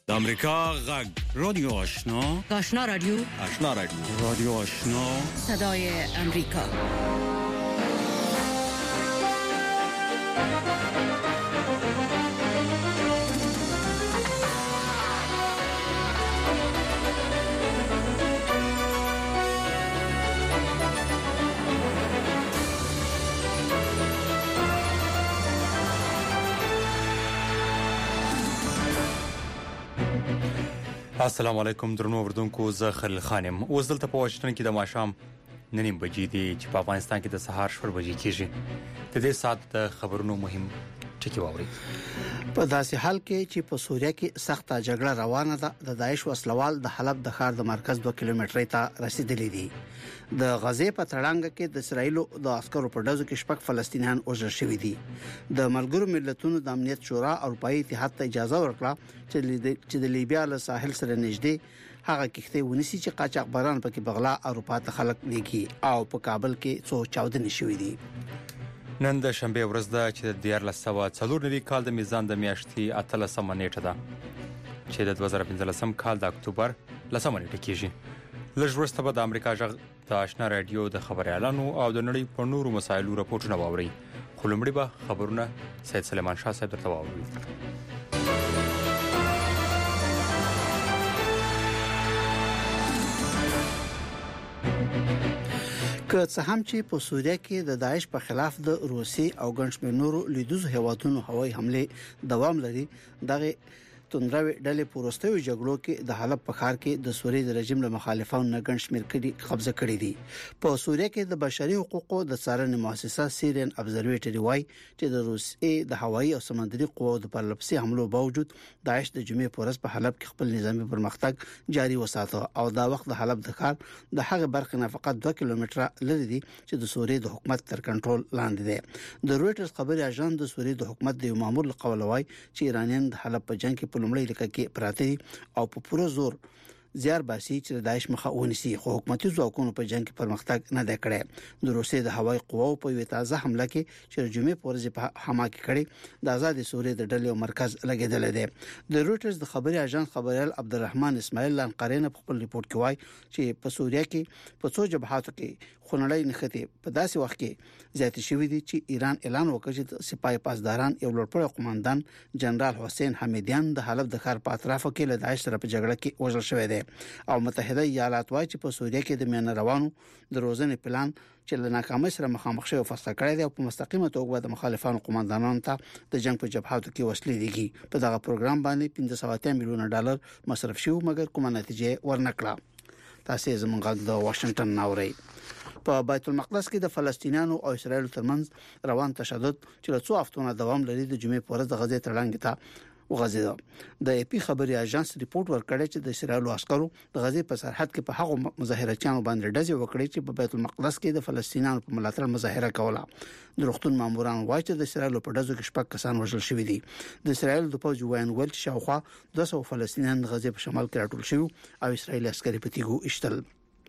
د امریکا غږ رادیو آشنا رادیو رادیو آشنا صدای امریکا. السلام علیکم درنو اوردونکو، زه خلیل خانم. اوس دلته په واشنګټن کې د ماښام 9:30 بجې دي چې په افغانستان کې د سهار 4 بجې کېږي. د دې سات د خبرونو مهم ټکي واوري. په داسې حال کې چې په سوریه کې سخته جګړه روانه ده، د داعش وسلوال د حلب د ښار د مرکز 2 کیلومترۍ ته رسیدلي دي. د غزې په تړانګه کې د اسرایل د عسکرو په ډزو کې شپږ فلسطینیان وژل شوي دي. د ملګرو ملتونو د امنیت شورا اروپאי اتحاد ته اجازه ورکړه چې د لیبیا له ساحل سره نږدې هغه کښتۍ ونیسي چې قاچاقبران پکې بغلا اروپا ته خلک لیږي او په کابل کې څو چاودنې شوې دي. نن د شنبه ورځ ده چې د 1440 کال د میزان د میاشتې 18 نیټه ده چې د 2015 کال د اکتوبر 10 نیټه کېږي. لږ وروسته به د امریکا غږ د آشنا رادیو د خبريالانو او د نړۍ په نورو مسایلو راپورټونه واوري. خو لومړی به خبرونه سید سلیمان شاه صاحب درته واوري. که څه هم چې په سوریه کې د داعش په خلاف د روسي او ګڼشمیر نورو لیدوزو هیوادونو هوایي حمله دوام لري، دغه توندروي ډلې پورستوي جګړو کې د حلب په ښار کې د سوریې د رژیم له مخالفانو نه ګڼشمیر کړي قبضه کړي دي. په سوریه کې د بشري حقوقو د څارنې مؤسسه سیرین ابزرویټری وايي چې د روسي د هوایي او سمندري قواو د پرلپسې حملو باوجود داعش د جمعې په ورځ په حلب کې خپل نظامی پرمختګ جاري وساته او دا وخت د حلب د ښار د هغه برخه نه فقط 2 کیلومتره لري دي چې د سوریې د حکومت تر کنټرول لاندې ده. د رويټرز خبري اژانس د سوریې د حکومت د یو مامور لقول وایي چې ایرانیان د حلب په جنگ کې په لومړي لکه کې پراته او په پوره زور زیار باسي چې د داعش مخه ونیسي، خو حکومتي ځواکونو په جنگ کې پرمختګ نه دی کړی. د روسیې د هوایي قواو په یوه تازه حمله کې چې جمعې په ورځ په حما کې کړی د آزاد سوریې د ډلې او مرکز لګیدل دي. د رويټرز د خبري اژانس خبريال عبدالرحمن اسماعیل لانقرین په خپل ریپورت کې وایي چې په سوریه کې په څو جبهاتو کې خونړۍ نښتې په داسې وخت کې زیات شوې دي چې ایران اعلان وکړ چې سپاه پاسداران یو لوړپوړی قوماندان جنرال حسین حمیدیان د حلب د ښار په اطرافو کې له داعش سره په جګړه کې وژل شوی دی. او متحده ایالات وايي چې په سوریه کې د میان روانو د روزنې پلان چې له ناکامۍ سره مخامخ شوی فیصله کړی دی او په مستقیمه توګه د مخالفانو قوماندانانو ته د جنگ په جبهاتو کې وسلې دیږي. په دغه پروګرام باندې 500 میلیون ډالر مصرف شو مګر کومه نتیجه ورنکړه. تاسو زموږ د واشنگټن ناوړی. په بیت المقدس کې د فلسطینیانو او اسرایل ترمنځ روان تشدد چې له څو هفتو دوام لري د جمعې په ورځ د غزې تړانګ ته وغځیده. د اپی خبري اژانس ریپورت ورکړی چې د اسرایل عسکرو د غزې په سرحد کې په هغو مظاهرچیانو باندې ډزې وکړې چې په بیت المقدس کې د فلسطینیانو په ملاتړ مظاهره کوله. د روغتون ماموران وايي چې د اسرایل په ډزو کې شپږ کسان وژل شوي دي. د اسرایل د پوځ وایي چې شاوخوا 200 فلسطینیان د غزې په شمال کې راټول شوي او اسرایلی عسکري په تیګو اشتل.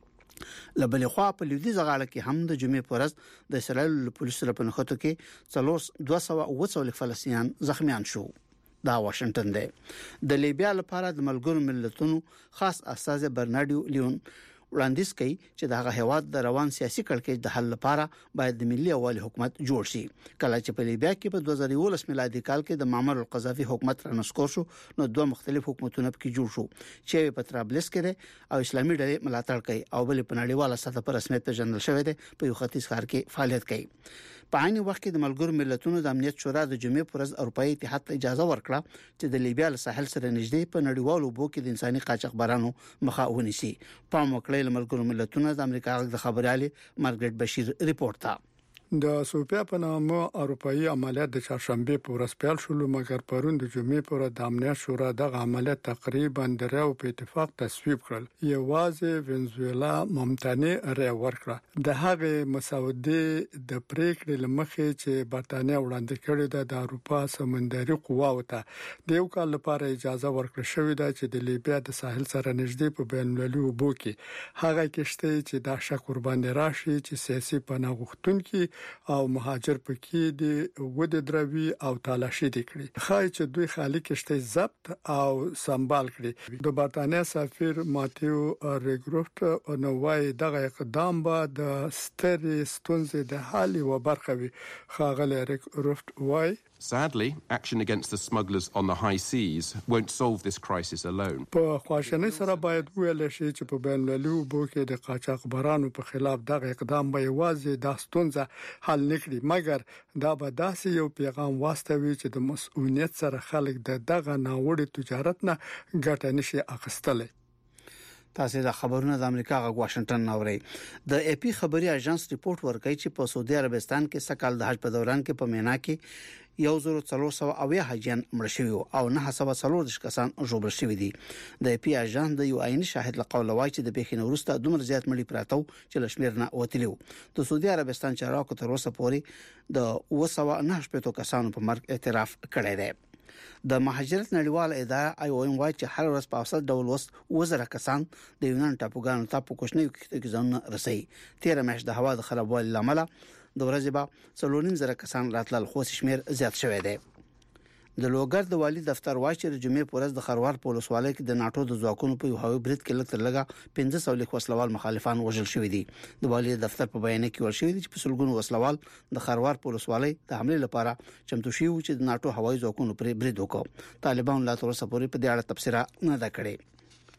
لبلې خوا په لویدیځ غاړه کې هم د جمعې په ورځ د اسرایل پولیسو په نخښتو کې 240 فلسطینیان زخمیان شو. دا واشنگټن دی. د لیبیا لپاره د ملګرو ملتونو خاص استاذ برناردو لیون وړاندیز کوي چې دغه هیواد د روان سیاسي کړکېچ د حل لپاره باید د ملي اوالي حکومت جوړ شي. کله چې په لیبیا کې په 2019 میلادي کال کې د معمر القذافي حکومت رانسکور شو، نو دوه مختلف حکومتونه پکې جوړ شو چې په طرابلس کې او اسلامي ډلې ملاتړ کوي او بل په نړیواله سطح پر رسمیت پیژندل شوی دی په یو ختیځ ښار کې فعالیت کوي. په عین وخت کې د ملګرو ملتونو د امنیت شورا د جمعې پر ورځ اروپאי اتحاد ته اجازه ورکړه چې د لیبیا له ساحل سره نږدې په نړیوالو اوبو کې د انساني قاچاقبرانو مخه ونیسي. په مکلې ملګرو ملتونو د امریکا د خبريالي مارګریټ بشیر ریپورت ته د سوپیا په نامه اروپאי عملیات د چهارشنبه په ورځ پیل شول، مګر پرون د جمعې پر ورځ د امنیت شورا د عملیات تقریبا درو په اتفاق تصویب کړل. یوازې وینزویلا ممتنع رای ورکړه. د هغه مسودې د پریکړې لمخې چې برتانیا وړاندې کړې ده د اروپا سمندري قواو ته د یو کال لپاره اجازه ورکړه شوې ده چې د لیبیا د ساحل سره نږدې په بین المللي اوبو کې هغه کشته چې د شک قربان راشي چې سیاسي پناه غوښتونکي او مهاجر پکې د ود دروي او تالاشي دي کړی خای چې دوی خالي کشته ضبط او سنبال کړی د برتانیا سفیر ماتیو ریګروفټ نو وايي دغه اقدام به د سترې ستونزې د حل او برخه وي خاغله ریګروفټ وايي Sadly, action against the smugglers on the high seas won't solve this crisis alone. په خواشنۍ سره باید ویل شي چې په بین المللي اوبو کې د قاچاقبرانو په خلاف دغه اقدام به یوازې د ستونزه حل نکړي مګر دا به داسې یو پیغام واستوي چې د مسؤلیت سره خلک دغه ناوړه تجارت نه ګټه نشي اخیستلی تاسو د خبرونو د امریکا غږ واشنگټن نوري د اي پی خبري اژانس ریپورت ورکړي چې په سعودي عربستان کې سکهال د حج په دوران کې په مینا کې 1400 حاجیان مړ شوي او 940 کسان ژوبل شوي دي د اي پی اژانس د یو عیني شاهد لقول وایي چې د بخینه وروسته دومره زیات مړي پراته چې لشمیر نه وتلیو د سعودي عربستان چارواکو تر اوسه پورې د 298 کسانو په مرګ اعتراف کړی دی د مهاجرت نړیوال اداره IOM وايي چې هر ورځ په اوسط ډول وزره کسان د یونان ټاپوګانو ته په کوچنیو کې ځان رسي 13 میاشت د هوا د خرابوالي لامل د ورځې به 3.5 کسان راتلل خو شمیر زیات شوی دی د لوګر د والی دفتر وايي چې د جمعې پورز د خروار پولیس والي کې د ناتو د ځواکونو په هوایي برید کې لږ تر لږه 1500 لیک وسلوال مخالفان وژل شوی دي د والی دفتر په بیان کې ورشوی دي چې په سلګونو وسلوال د خروار پولیس والي د حمله لپاره چمتو شي چې د ناتو هوایي ځواکونو پر برید وکړ طالبان لا تر اوسه پورې په دې اړه تبصره نه ده کړې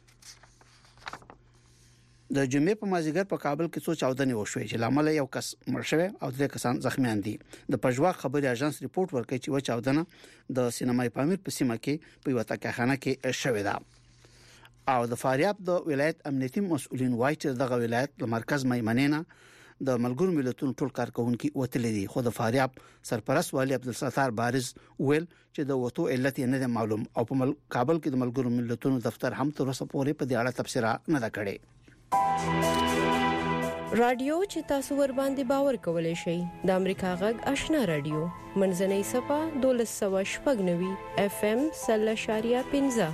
د جمعې په مازیګر په کابل کې څو چاودنې وشوې چې لامل یو کس مړ شوی او 3 کسان زخمیان دي د پژوا خبري اژانس ریپورت ورکړي چې و چاودنه د سینمای پامیر په سیمه کې په وتا کارخانه کې شوې ده او د فاریاب د ولایت امنیتي مسؤلین وایي چې دغه ولایت د مرکز میمنینا د ملګرو ملتونو ټول کارکونکو وتلې دي خو د فاریاب سرپرست والی عبدالستار بارز ویل چې د وټو علت نه معلوم او په کابل کې د ملګرو ملتونو دفتر هم تر اوسه پورې په دې اړه تبصره نه ده کړې رادیو چې تاسو ور باندې باور کولای شئ د امریکا غږ آشنا رادیو منځنۍ صفه 1290 FM 0.15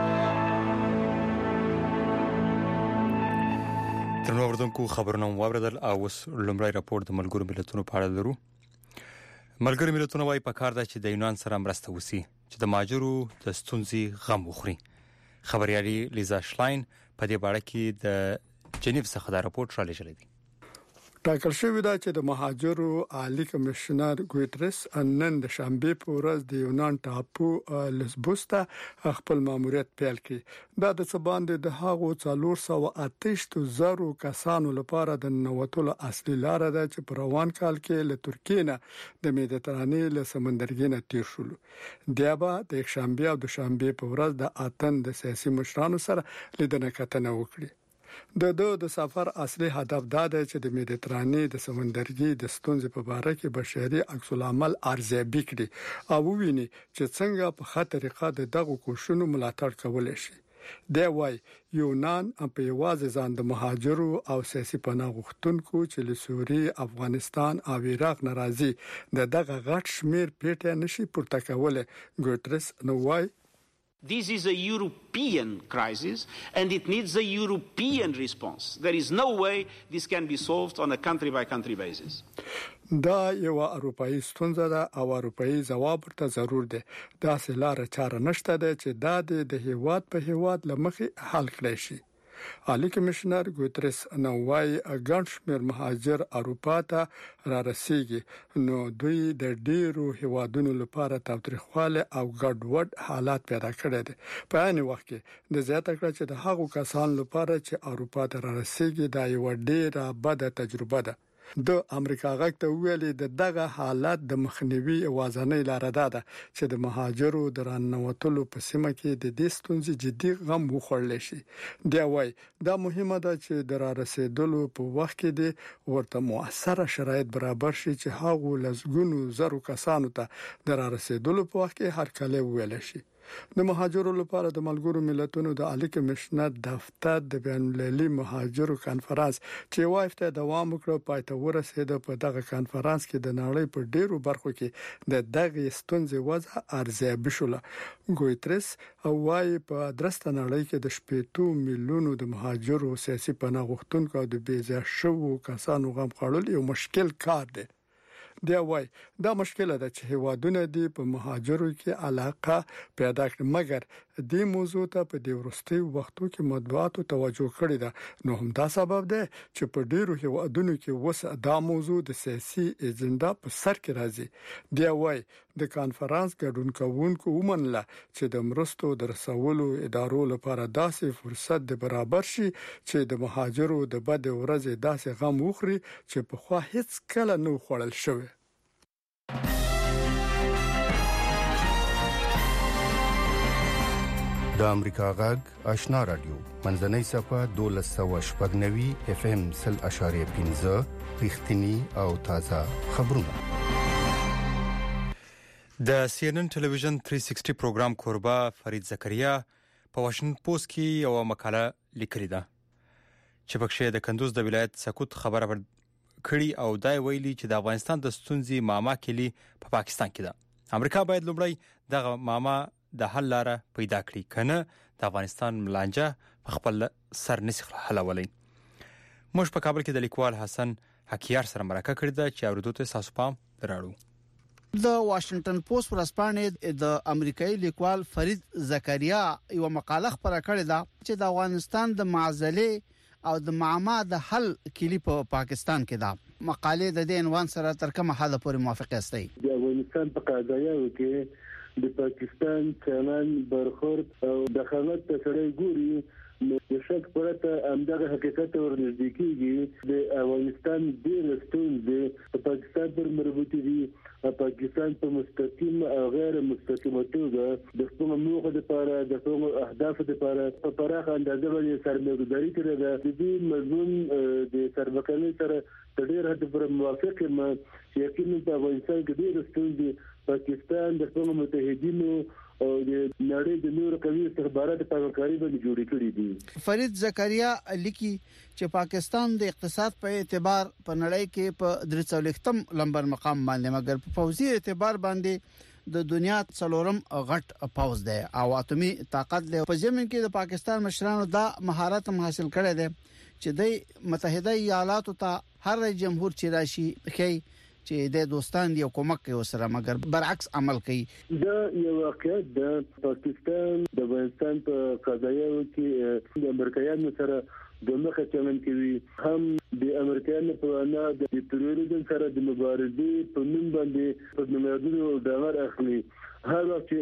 ترنو وردونکو خبرونه واوریدل او اوس لومړی راپور د ملګرو ملتونو په اړه لرو ملګرو ملتونو وايي په کار ده چې د یونان سره مرسته وسی چې د ماجرو د ستونزې غم وخوري خبريالي لیزا شلاین په دې اړه کې د جنیو څخه دا راپور را لېږلی دی ټاکل شوی دا چې د مهاجرو عالی کمشنر ګوتریس نن د شنبه په ورځ د یونان ټاپو لسبوس ته خپل ماموریت پیل کړي دا د سباند د هغو 480,000 کسانو لپاره د نوټولو اصلي لار ده چې په روان کال کې له ترکیې نه د میډیټرانې له سمندرګي نه تیر شول دیابا د شنبه او د شنبه په ورځ د اتن د سیاسي مشرانو سره لیدنه کتنه وکړي د سفر اصلي هدف دا دی چې د میډیټرانې د سمندرګي د ستونزې په اړه کې بشري عکس العمل ارزیابي کړي او وویني چې څنګه په ښه طریقه دغه کوښښونو ملاتړ کولای شي دا وايي یونان په یوازې ځان د مهاجرو او سیاسي پناه غوښتونکو چې له سوریې افغانستان او عراق ناراضي دغه غټ شمیر پیټه نشي پورته کولای ګوتریس نو وايي This is a European crisis and it needs a European response. There is no way this can be solved on a country-by-country basis. دا یو اروپאי ستونزه ده او اروپאי ځواب ورته ضرور دی دا سلاره چاره نشته ده چې دا د هیواد په هیواد لمخې حل کړي شي عالی کمشنر ګوتریس نو وايي ګڼشمیر مهاجر اروپا ته را رسیږي نو دوی د ډیرو هیوادونو لپاره تاوتریخواله او ګډوډ حالات پیدا کړي دي په عین وخت کې د زیاته کړه چې د هغو کسانو لپاره چې اروپا ته را رسیږي دا یو ډیره بده تجربه ده د امریکا غږ ته ویلي دغه حالت د مخنیوي اوازنۍ لار ده چې د مهاجرو درنوتلو په سیمه کې د دې ستونزې جدي غم وخوړل شي دا وايي دا مهمه ده چې د را رسیدلو په وخت کې د ورته موثره شرایط برابر شي چې هغه لزګونو زرو کسانو ته د را رسیدلو په وخت کې هر کله ویل شي د مهاجرو لپاره د ملګرو ملتونو د عالی کمشنر دفتر د بین المللي مهاجرو کانفرنس چې وایي دوام وکړ پای ته ورسېد په دغه کانفرنس کې د نړۍ په ډیرو برخو کې د دغه ستونزې وضع ارزیابي شوه ګوتریس او وايي په درسته نړۍ کې د 8 میلیونو د مهاجرو سیاسي پناه غوښتونکو او د بیځای شوو کسانو غم خړل یو مشکل کار دی دی وای دا مشکله ده چې هیوادونه دی په مهاجرو کې علاقه پیدا کړي مګر دې موضوع ته په دې ورستي وختو کې مطبوعاتو توجه کړې ده نو هم دا سبب ده چې په ډیرو هیوادونو کې وسه دا موضوع د سیاسي اجنډا په سر کې راځي دی وای د کانفرنس ګډون کوونکو ومنله چې د مرستو د رسولو ادارو لپاره داسې فرصت د برابر شي چې د مهاجرو د بد ورځې داسې غم وخوري چې په خوا هیڅ کله نو خوړل شوی د امریکا غږ آشنا رادیو منځنۍ صفه 1290 اف ام 0.15 رښتینی او تازه خبرونه د سی ان ان ټلویزیون 360 پروګرام کوربه فرید زکریا په واشنگټن پوسټ کې یو مقاله لیکلې ده چې پکې د کندوز د ولایت سکوت خبره کړي او دای ویلي چې د افغانستان د ستونزې معما کلی په پاکستان کې ده امریکا باید لومړی دغه معما د حل لاره پیدا کړي کنه د افغانستان ملانجه په خپل سر نسخ حلولای موږ په کابل کې د لیکوال حسن حکیار سره مرکه کړې ده چې اوریدو ته تاسو پام دراړو د واشنگټن پوسټ ورځپاڼې د امریکایي لیکوال فرید زکریا یو مقاله خبره کړې ده چې د افغانستان د معضلې او د معما د حل کلی په پاکستان کې ده مقاله د دې عنوان سره تر کومه حد پورې موافقه استي د افغانستان په قضايا کې د پاکستان چلن برخورد او دخالت ته سره ګوري نو د شک پرته همدغه حقیقت ورنږدې کیږي د افغانستان د ستونزې په پاکستان پر مربوطه دي پاکستان په مستقیم او غیر مستقیمه توګه د خپل موخه لپاره د خپل اهداف لپاره په پراخه اندازه باندې سرمایه‌ګذاري کړې ده د دې مضمون د سربکالۍ سره ډېر حد پر موافق یم یقینا په افغانستان کې ډېر ستونزې پاکستان د خپل متحدینو او د نړۍ د نور قوي استخباراتو په همکاري باندې جوړې کړې دي فرید زکریا لیکي چې پاکستان د اقتصاد په اعتبار په نړۍ کې په 340م لمبر مقام باندې مګر په فوزي اعتبار باندې د دنیا څلورم غټ پاوز دی او اتمی طاقت له په زمين کې د پاکستان مشرانو دا مهارت حاصل کړی دی چې د متحده ایالاتو ته هر جمهور چې راشي خي چې د دوستان دی کومک کوي سره مګر برعکس عمل کوي دا یو واقعیت د پاکستان د افغانستان په قضايا کې د امریکایانو سره د مخه چمن کوي هم د امریکایانو په اړه د تروریزم سره د مبارزې په نوم باندې په نمایندونو دغه اخلي هر وخت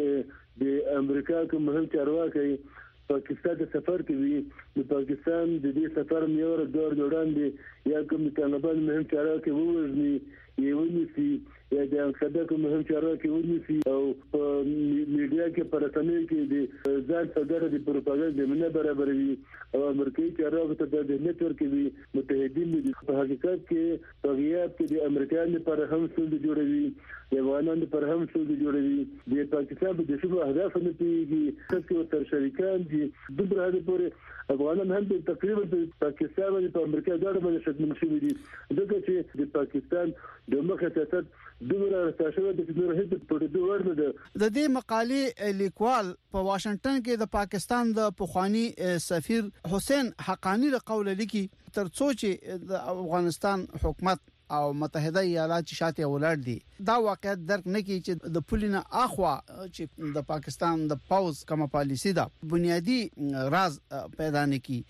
د امریکا کوم مهم چارواکي پاکستان ته سفر کوي د پاکستان د دې سفر میور دور وړاندې یا کوم طالبان مهم چارواکي ووژني یونیسی یا د انقلاب مهم چارواکي ونیسي او په میډیا کې پرتنې کې د ځان صدر د پروپاګاندا د منه برابروي او امریکایي چارواکو ته د نتورک کې متحدین دي په حقیقت کې په غیاب کې د امریکایانو لپاره هم څه جوړوي د افغانانو لپاره هم څه جوړوي د پاکستان د شوبه اهداف نه پیږي څه تر شریکان دي د برابر پورې افغانان هم تقریبا په پاکستان او په امریکا دغه باندې شتمن شوي دي ځکه چې د پاکستان د مخه سیاست دغه راځي د نور هیڅ په دې ورنه ده د دې مقالې لیکوال په واشنگټن کې د پاکستان د پخوانی سفیر حسین حقانی له قول لیکي ترڅو چې د افغانستان حکومت او متحده ایالات شاته ولر دي دا واقعیت درک نه کی چې د پولینه اخوا چې د پاکستان د پاوز کومه پالیسی دا بنیادی راز پیدا نه کی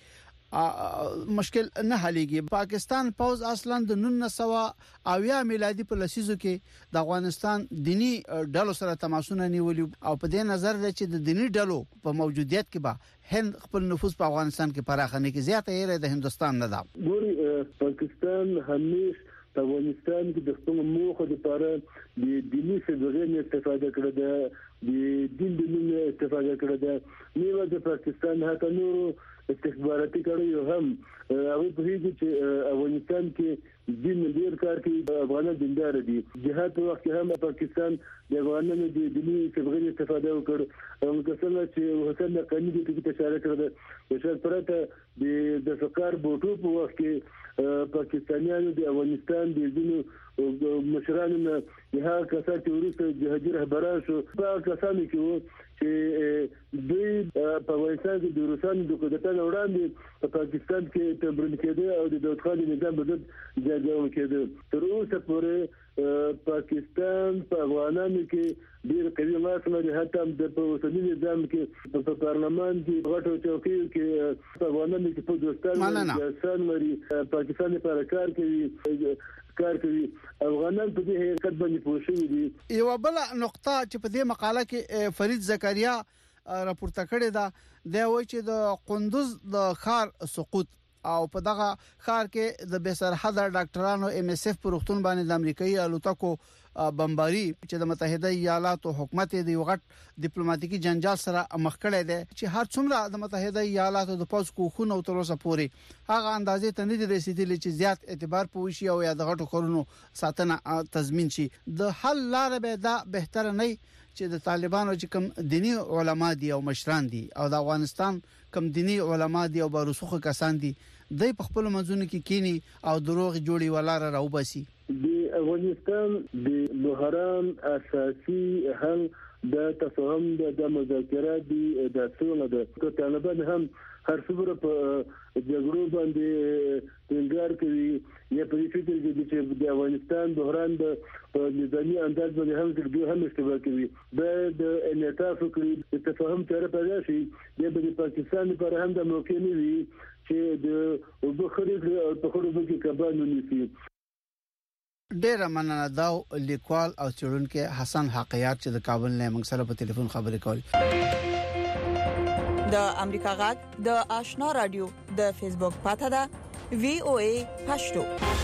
مشکل نه حلېږي پاکستان پاوز اصلا د 1900 میلادي په لسیزو کې د افغانستان دینی ډلو سره تماسونه نیولي او په دې نظر ده چې د دینی ډلو په موجودیت کې به هند خپل نفوذ په افغانستان کې پراخنه کې زیاته یې د هندستان نه ده ګوري پاکستان همیش په افغانستان کې د خپل موخه لپاره د دیني څخه استفاده کړې ده د دین د نوم استفاده کړې ده نیو د پاکستان هغه نور استخباراتي کړي هم هغه په هیڅ چې افغانستان کې دین ډیر کار کوي افغانان دیندار دي جهاد وخت هم پاکستان د افغانانو د دیني څخه استفاده وکړ او کله چې حسین قانی د کې اشاره کړه چې پرته د فقار بوټو په وخت کې پاکستانیانو د افغانستان د دینو مشرانو نه هغه کسات ورسره جهادي رهبران شو په کسانو کې چې دوی په افغانستان کې د روسانو د قدرت وړاندې په پاکستان کې تمرین کېده او د داود خان نظام بدل جوړ کېده. تر اوسه پورې پاکستان په افغانانو کې ډېر قوي لاس لري. حتی د اوسني نظام کې په پارلمان کې غټو چوکیو کې په افغانانو کې په دوستانو ځان لري. پاکستان لپاره کار کوي. افغانان په دې حقیقت باندې پوه شوي دي. یو بل نقطه چې په دې مقاله کې فرید زکریا راپورته کړی دا د وایي چې د قندوز د ښار سقوط او په دغه ښار کې د بسرحده ډاکټرانو ام اس اف پر وختون باندې د امریکایي الوتکو بمباري چې د متحده ایالاتو حکومت د یو غټ ډیپلوماټیکي جنجال سره مخ کړی دی چې هر څومره د متحده ایالاتو د پوز کوخونو تر اوسه پورې هغه اندازې ته نه دي رسیدلي چې زیات اعتبار پوښي او یا د غټو کورونو ساتنه تضمین شي. د حل لار به دا بهتر نه چې د طالبانو چې کوم دینی علما دي او مشران دي او د افغانستان کوم دینی علما دي او بارسوخه کسان دي د خپل منځونو کې کینی او دروغ جوړي ولاره راوباسي. د افغانستان د بحران اساسي حل د تفاهم د مذاکرات دي د څونه د طالبان هم هر څومره په جګړو باندې ټینګار کوي یا په دې فکر کې چې د افغانستان بحران په نظامي انداز باندې هم څرګند هم اشتباه کوي. د انعطاف کوي د تفاهم طرف راځي چې د پاکستان لپاره هم د موقع نه وي چې د وبخري او په خړو کې کبانو نيسي. ډیر مننه دا لیکوال او څېړونکو حسن حقیات چې د کابل نه موږ سره په ټلیفون خبرې کولې. د امریکا غږ د آشنا رادیو د فیسبوک پاڼه ده VOA پښتو.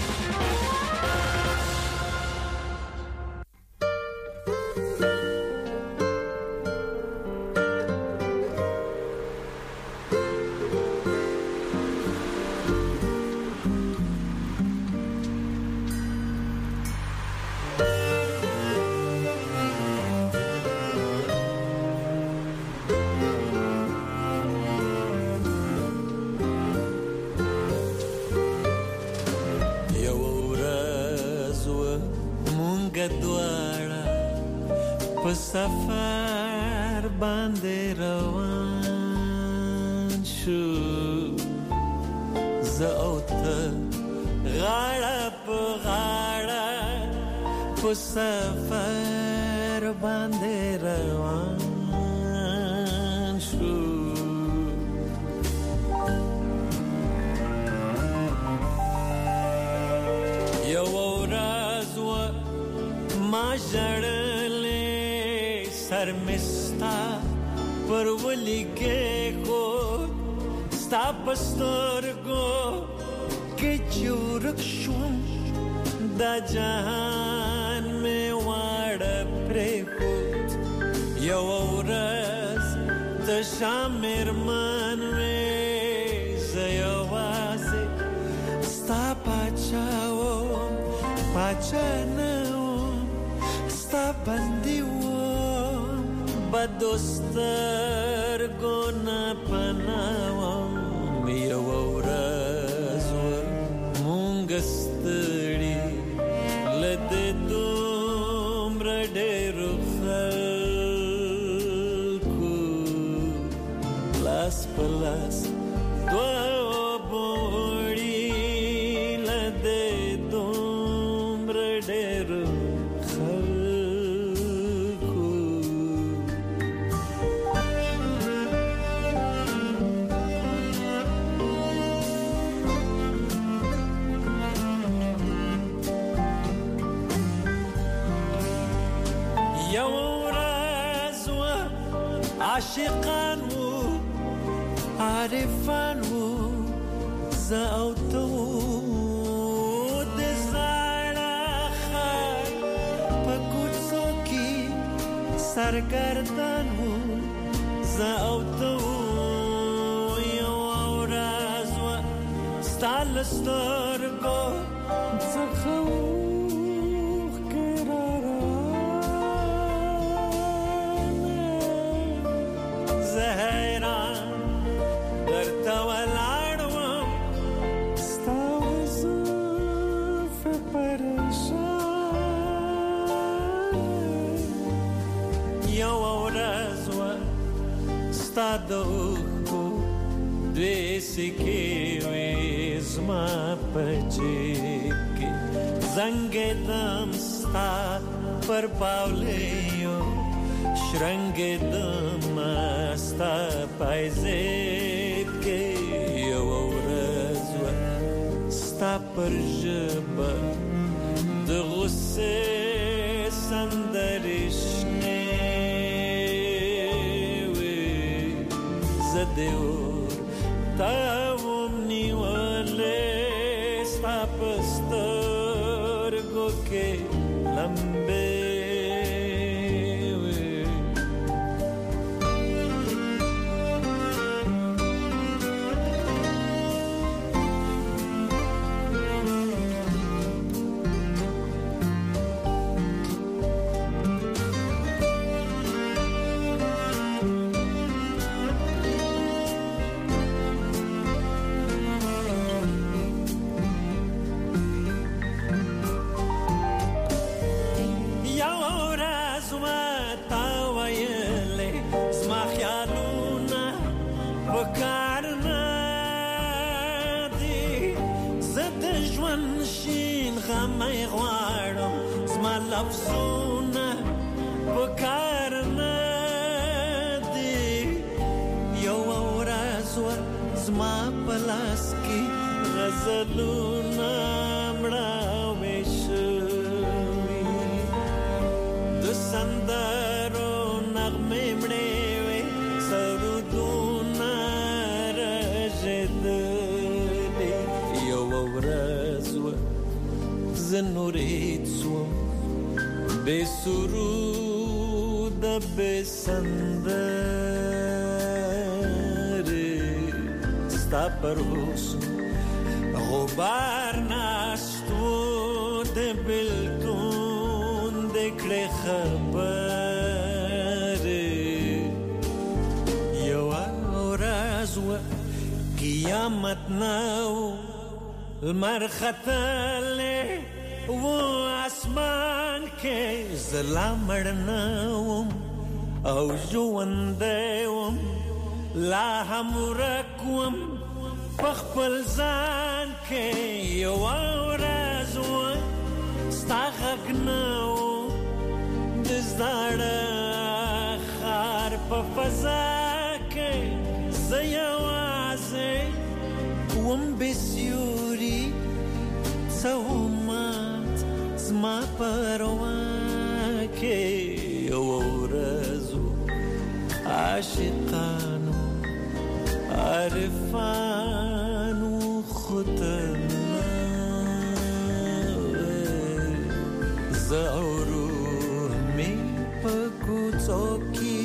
سفر باندې روان شو زه او ته غاړه په غاړه په سفر باندې روان شو. یو ورځ ما ژړلې سر مستا پر ولګې کو ستا پسترګو کې چورک شوم دا جهان مې واړه پرې کو. یو ورځ د شامر من مې زیوازه ستا پچاو پچنو ستا بندي بدوستر ګنا پناوم. یو ورځ مونږ ستړي لته دومره ډېر خلکو لاس پلاس دوه بوړي لته دومره ډېر عاشقان وو عارفان وو زه او ته د زړه خار په کوڅو کې سرګردان وو زه او ته یو ورځ ستال سترګو څخه دوخو دوی سکی وی زما پچیب کی زنگ دم ستا پر پاولیو شرنگ دم ستا پایزیب کی یو ورځ ستا پر ژبه د غصې سندرې شنې وې زه دې ورته وم نیولې ستا په سترګو کې لمبې لفظونه پکار نه دي یو ورځ زما په لاس کې غزلونه مړاوې شوي د سندرو نغمې مړې وې سرودونه رژېدلې یو ورځ زه نورید سوم بے سرود بے سندر ستا پر حسن غبار ناشتو دے بلکون دکڑے خبر یو آرازو قیامت ناو المرختلے وہ آسمان کے زلا مړنوم او ژوندوم لا هم رکوم پخپل ځان کې یو ورځ ستا غږ نه و د زاړه ښار په فضا کې زه یوازې وم بې سیوري څه زما پروا کې یو ورځ عاشقانو عارفانو خطرنا زه او روح مې په کوڅو کې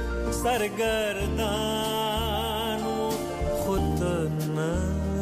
سرګردانو خطرنا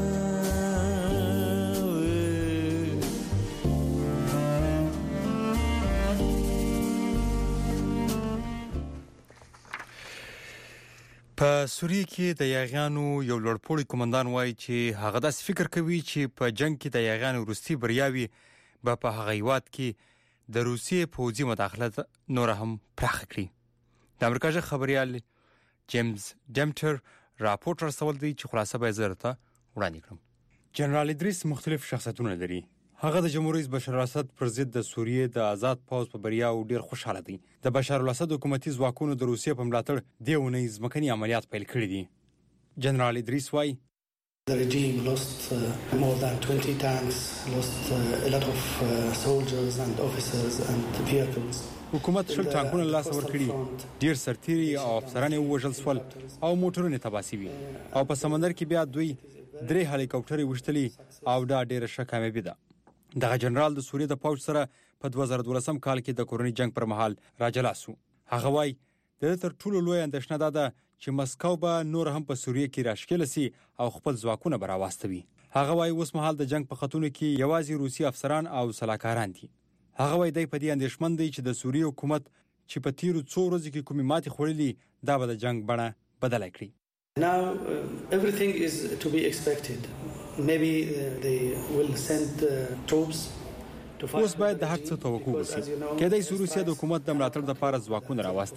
په سوریه کې د یاغیانو یو لوړپوړی قومندان وایي چې هغه داسې فکر کوي چې په جنگ کې د یاغیانو وروستي بریاوي به په هغه هیواد کې د روسیې پوځي مداخلت نور هم پراخه کړي. د امریکا ژغ خبریال جیمز ډیمټر راپورټ رسول دی چې خلاصه به زه درته وړاندې کړم. جنرال ادریس مختلف شخصیتونه لري. هغه د جمهور رئیس بشار الاسد پر ضد د سوریې د آزاد پوځ په بریاو ډیر خوشاله دی. د بشار الاسد حکومتي ځواکونو د روسیې په ملاتړ د اونۍ ځمکني عملیات پیل کړي دي. جنرال ادریس وايي The regime lost more than 20 tanks, lost a lot of soldiers and officers and vehicles. حکومت شل ټانکونه لاس ورکړي، ډیر سرتیري او افسران وژل شول او موټرونه تباه شوي او په سمندر کې بیا دوی 3 هلیکاپټرې وشتلي او دا ډیره ښه کامیابي ده. دغه جنرال د سوریې د پوځ سره په 2012 کال کې د کورنۍ جنگ پر مهال راجلا شو. هغه وايي د تر ټولو لوی اندېښنه ده چې مسکو به نور هم په سوریې کې راشکل شي او خپل ځواکونه به راواستوي. هغه وايي اوس مهال د جنگ په خطونو کې یوازې روسي افسران او سلاکاران دي. هغه وايي د په دې اندېښمن دی چې د سوریې حکومت چې په تیرو 2 ورځو کې کومې ماتې خوړلې دا به د جنگ بڼه بدله کړي. Now everything is to be expected. Maybe they will send troops اوس باید د هر څه توقع وشي. کېدای شي روسیه د حکومت د ملاتړ لپاره ځواکونه راواستوي.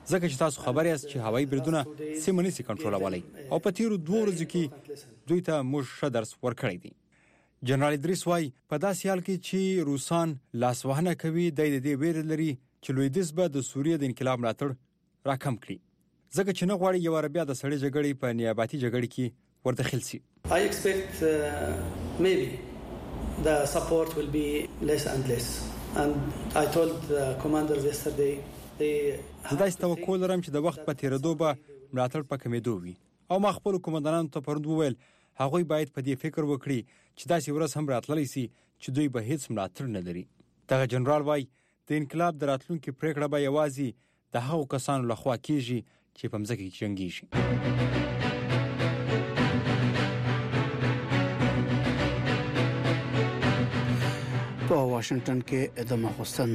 ځکه چې تاسو خبر یاست چې هوایي بریدونه سیمه نشي کنټرولولای او په تیرو 2 ورځو کې دوی ته موږ ښه درس ورکړی دی. جنرال ادریس وايي په داسې حال کې چې روسان لاسوهنه کوي د دې ویر لري چې لویدیځ به د سوریې د انقلاب ملاتړ راکم کړي ځکه چې نه غواړي یو عربیا د سړې جګړې په نیابتي جګړې کې ورداخل شي. I expect maybe the support will be less and less and I told the commanders yesterday زه داسې توقع لرم چې د وخت په تیریدو به ملاتړ په کمیدو وي او ما خپل کمانډانانو ته پرون وویل هغوی باید په دې فکر وکړي چې داسې ورځ هم راتللی سي چې دوی به هیڅ ملاتړ نه لري. دغه جنرال وايي د انقلاب د راتلونکي پریکړه به یوازې د هغو کسانو لخوا کیږي چې په مځکه کې جنګیږي. په واشنگټن کې د ماخوستن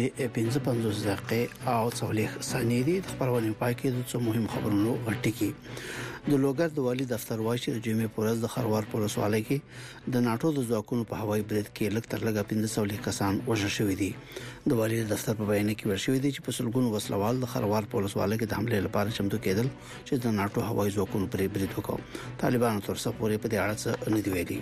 9:55 او 40 ثانیې دي. د خبرونې پای کې د څو مهم خبرونو غټي کې د لوګر د والی دفتر وايي چې د جمعې پورز د خروار په ولسوالۍ کې د ناتو د ځواکونو په هوایي برید کې لږ تر لږه 1500 کسان وژل شوي دي. د والی دفتر په بیان کې ورشوي دي چې په سلګونو وسلوال د خروار په ولسوالۍ کې د حمله لپاره چمتو کېدل چې د ناتو هوایي ځواکونو پر برید وکړ. طالبانو تر څو پورې په دې اړه څه نه دی ویلي.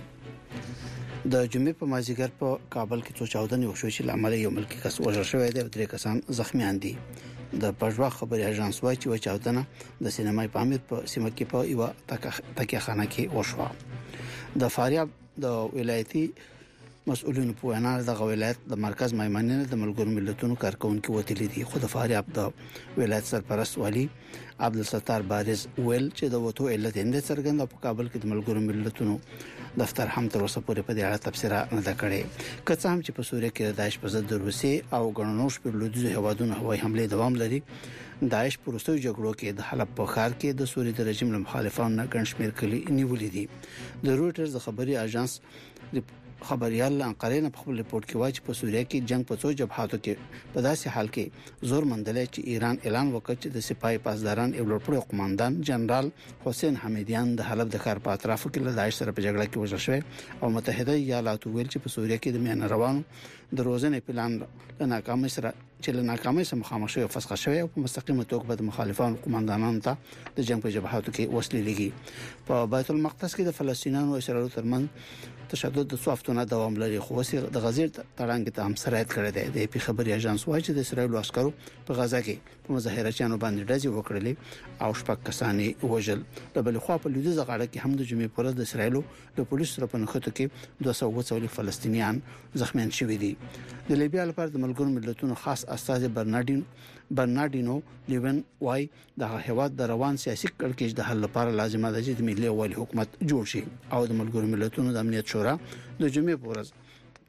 د جمعې په مازیګر په کابل کې 14 وشو چې لامل یو ملکی کس وژل شوی دی او 3 کسان زخمیان دي. د پژوا خبري اژانس وايي چې 14 د سینمای په امیر په سیمه کې په یو تکیه خانه کې وشو. د فاریاب د ولایتي مسؤلینو په وینا د ولایت د مرکز مېمنه د ملګرو ملتونو کارکونکو وتلی دي. خو د فاریاب د ولایت سرپرست والی عبدالستار بارز ویل چې د وټو علت اند څرګند په کابل کې د ملګرو ملتونو دفتر هم تر اوسه پورې په دې اړه تبصره نه ده کړې. که څه هم چې په سوریه کې د داعش په ضد د روسي او ګڼنوش پر لویدیځ هوادونو هوایي حمله دوام لري، داعش په وروستیو جګړو کې د حلب په ښار کې د سوریې د رژیم له مخالفانو نه ګڼ شمېر کلي نیولې دي. د رويټرز خبري اژانس خبريال انقره نه په خپل ریپورت کې وایي چې په سوریه کې جنگ په څو جبهاتو کې په داسې حال کې زور مندل چې ایران اعلان وکړ چې د سپای پاسداران یو لوړپوړی قوماندان جنرال حسین حمیدیان د حلب د ښار په اطرافو کې له داعش سره په جګړه کې وژل شوی او متحده ایالاتو ویل چې په سوریه کې د میان روانو د روزنې پلان له ناکامۍ سره مخامخ شوی او فسخ شوی او په مستقیمه توګه د مخالفانو قوماندانانو ته د جنگ په جبهاتو کې وسلې لګي. په بیت المقدس کې د فلسطینیانو او اسرائیل ترمنځ تشدد د څو هفتو نه دوام لري، خو د غزې تړانګ ته هم سرایت کړی دی. د پی خبري اژانس وايي چې د اسرائیل عسکرو په غزا کې په مظاهرچیانو باندې ډزې وکړلې او شپږ کسان وژل. د بل خوا په لویدیځ غاړه کې هم د جمعې پر ورځ د اسرائیل د پولیسو سره په نښتو کې 240 فلسطینیان زخمیان شوي دي. د لیبیا لپاره د ملګرو ملتونو خاص استازي برناردینو لیون وايي د هیواد د روان سیاسي کړکېچ د حل لپاره لازمه ده چې د ملي والي حکومت جوړ شي او د ملګرو ملتونو د امنیت شورا د جمعې په ورځ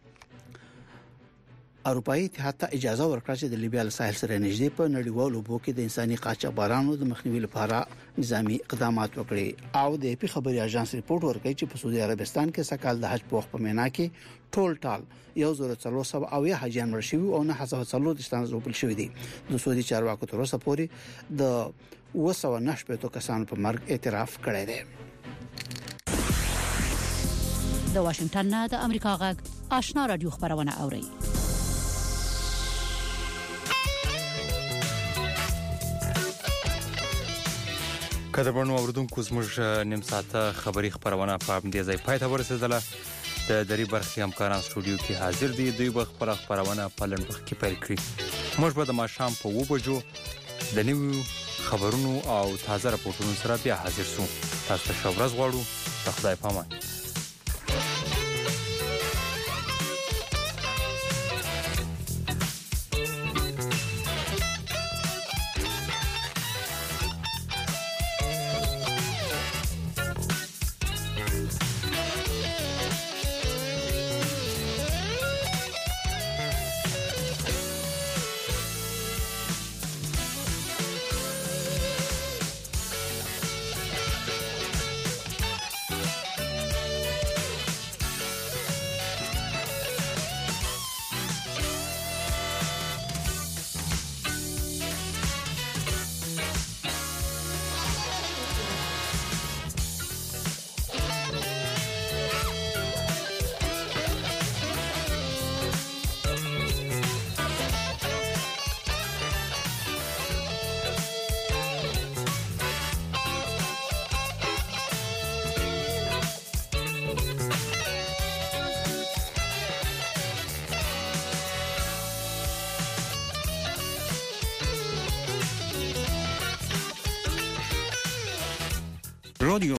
اروپאי اتحاد ته اجازه ورکړه چې د لیبیا له ساحل سره نږدې په نړیوالو اوبو کې د انساني قاچاقبرانو د مخنیوي لپاره نظامی اقدامات وکړي. او د پی خبري اژانس ریپورت ورکړي چې په سعودي عربستان کې سکهال د حج په وخت په مینا کې ټول ټال 1400 او حاجیان ورشي او 940 تنه زوبل شوی دي. د سعودي چارواکو تر اوسه پورې د 290 کسانو په مرګ اعتراف کړی دی. د واشنگټن نه د امریکا غږ آشنا رادیو خبرونه اوري. کډبرنو اوردونکو زموږ نیم ساعته خبری خبرونه په دې ځای پای ته ورسېدله. د دری برخي همکاران سټوډیو کې حاضر دي، دوی به خبرونه په لنډ وخت کې پیل کړي. موږ به د ماښام په 2 بجو د نویو خبرونو او تازه راپورټونو سره بیا حاضر شو. تاسو ته ښه ورځ غواړو. خدای پامان.